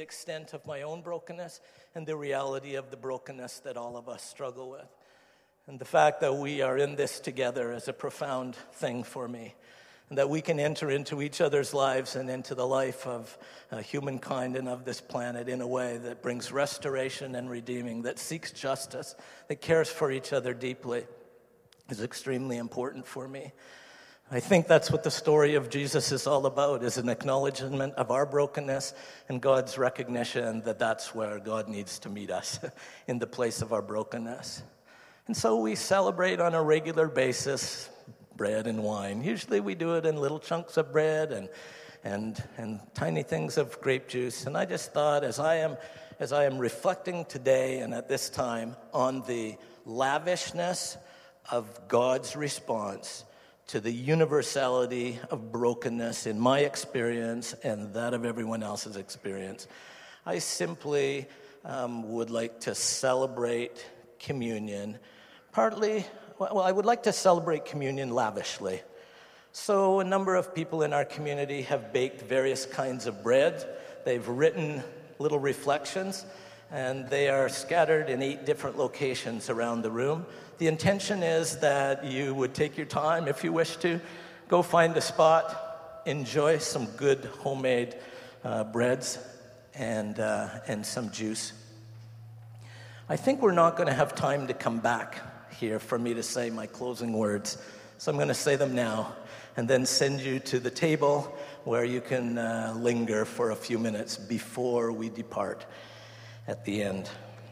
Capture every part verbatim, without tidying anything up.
the extent of my own brokenness and the reality of the brokenness that all of us struggle with. And the fact that we are in this together is a profound thing for me. And that we can enter into each other's lives and into the life of uh, humankind and of this planet in a way that brings restoration and redeeming, that seeks justice, that cares for each other deeply, is extremely important for me. I think that's what the story of Jesus is all about, is an acknowledgement of our brokenness and God's recognition that that's where God needs to meet us, in the place of our brokenness. And so we celebrate on a regular basis bread and wine. Usually we do it in little chunks of bread and and and tiny things of grape juice. And I just thought, as I am as I am reflecting today and at this time on the lavishness of God's response to the universality of brokenness in my experience and that of everyone else's experience, I simply um, would like to celebrate communion, partly. Well, I would like to celebrate communion lavishly. So a number of people in our community have baked various kinds of bread. They've written little reflections, and they are scattered in eight different locations around the room. The intention is that you would take your time, if you wish to, go find a spot, enjoy some good homemade uh, breads and uh, and some juice. I think we're not going to have time to come back here for me to say my closing words. So I'm going to say them now and then send you to the table where you can uh, linger for a few minutes before we depart at the end.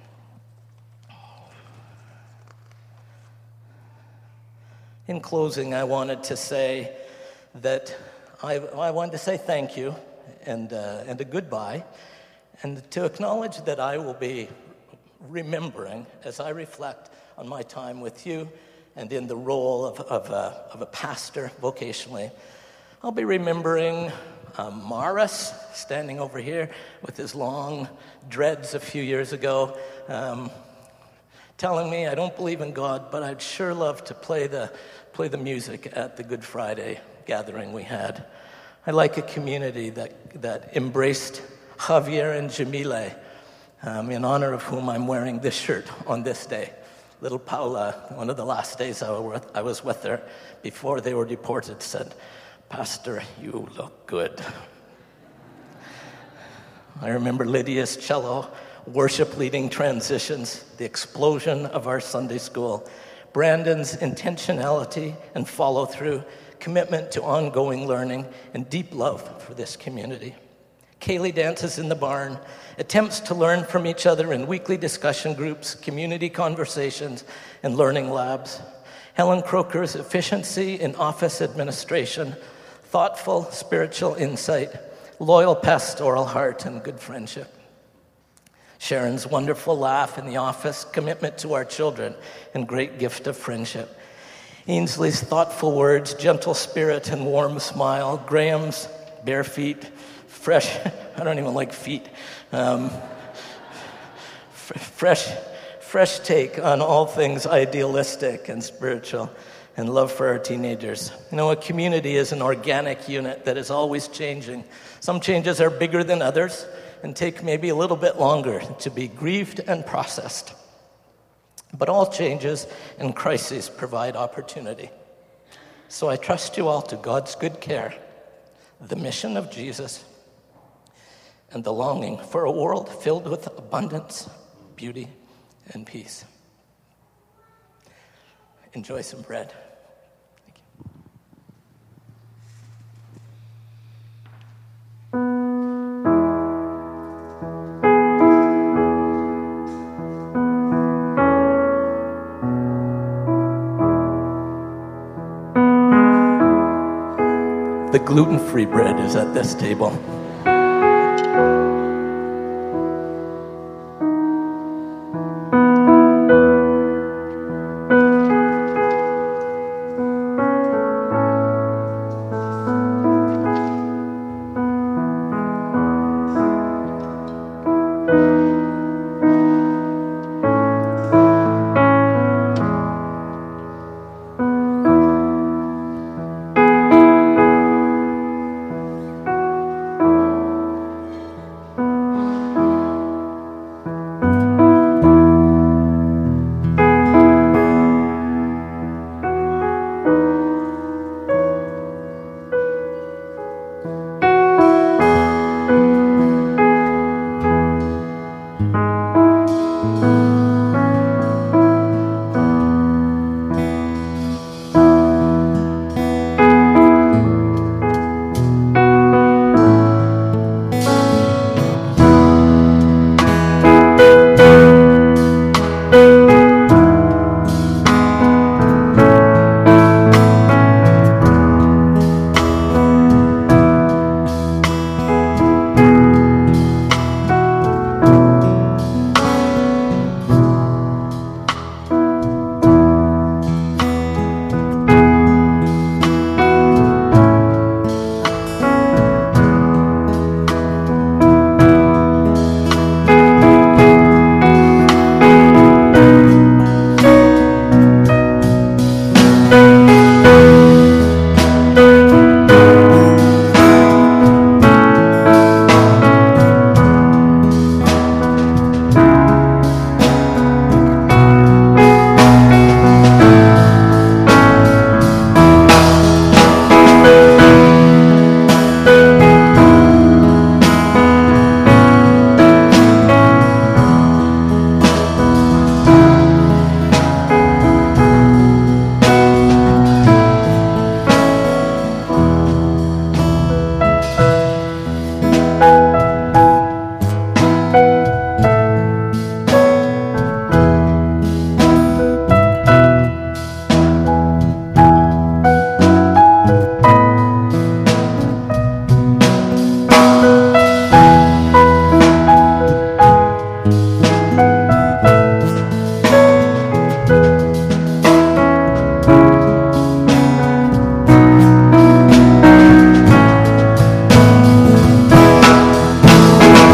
In closing, I wanted to say that I, I wanted to say thank you and, uh, and a goodbye, and to acknowledge that I will be remembering as I reflect on my time with you and in the role of, of, a, of a pastor vocationally. I'll be remembering um, Morris standing over here with his long dreads a few years ago, um, telling me I don't believe in God, but I'd sure love to play the, play the music at the Good Friday gathering we had. I like a community that, that embraced Javier and Jamile, um, in honor of whom I'm wearing this shirt on this day. Little Paula, one of the last days I was with her before they were deported, said, "Pastor, you look good." I remember Lydia's cello, worship leading transitions, the explosion of our Sunday school, Brandon's intentionality and follow-through, commitment to ongoing learning, and deep love for this community. Kaylee dances in the barn, attempts to learn from each other in weekly discussion groups, community conversations, and learning labs. Helen Croker's efficiency in office administration, thoughtful spiritual insight, loyal pastoral heart, and good friendship. Sharon's wonderful laugh in the office, commitment to our children, and great gift of friendship. Ainsley's thoughtful words, gentle spirit, and warm smile. Graham's bare feet, fresh, I don't even like feet, um, f- fresh, fresh take on all things idealistic and spiritual, and love for our teenagers. You know, a community is an organic unit that is always changing. Some changes are bigger than others and take maybe a little bit longer to be grieved and processed. But all changes and crises provide opportunity. So I trust you all to God's good care, the mission of Jesus, and the longing for a world filled with abundance, beauty, and peace. Enjoy some bread. Thank you. The gluten-free bread is at this table.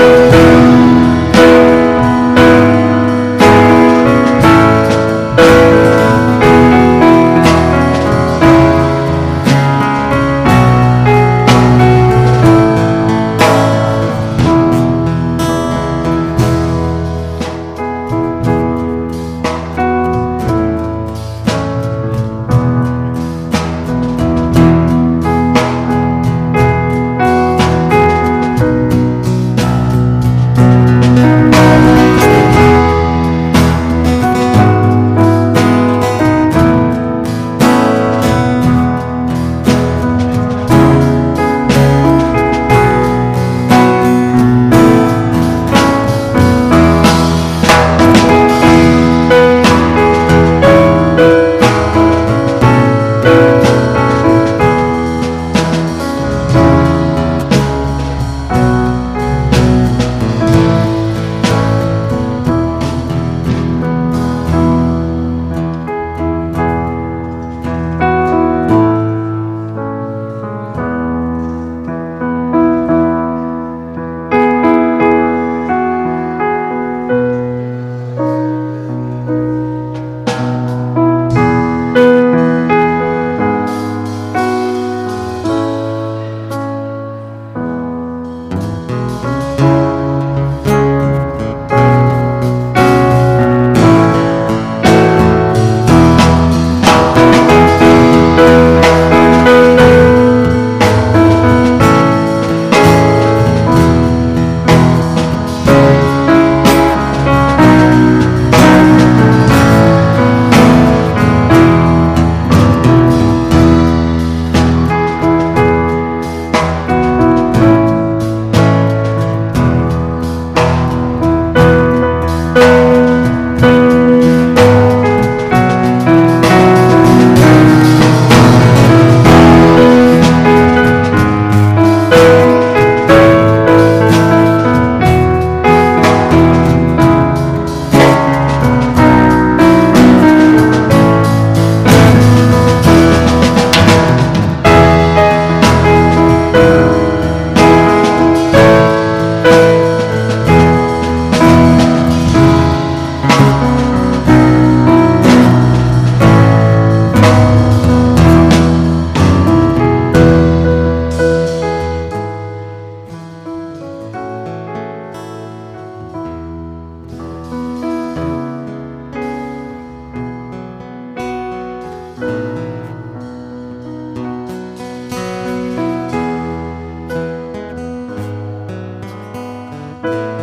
you.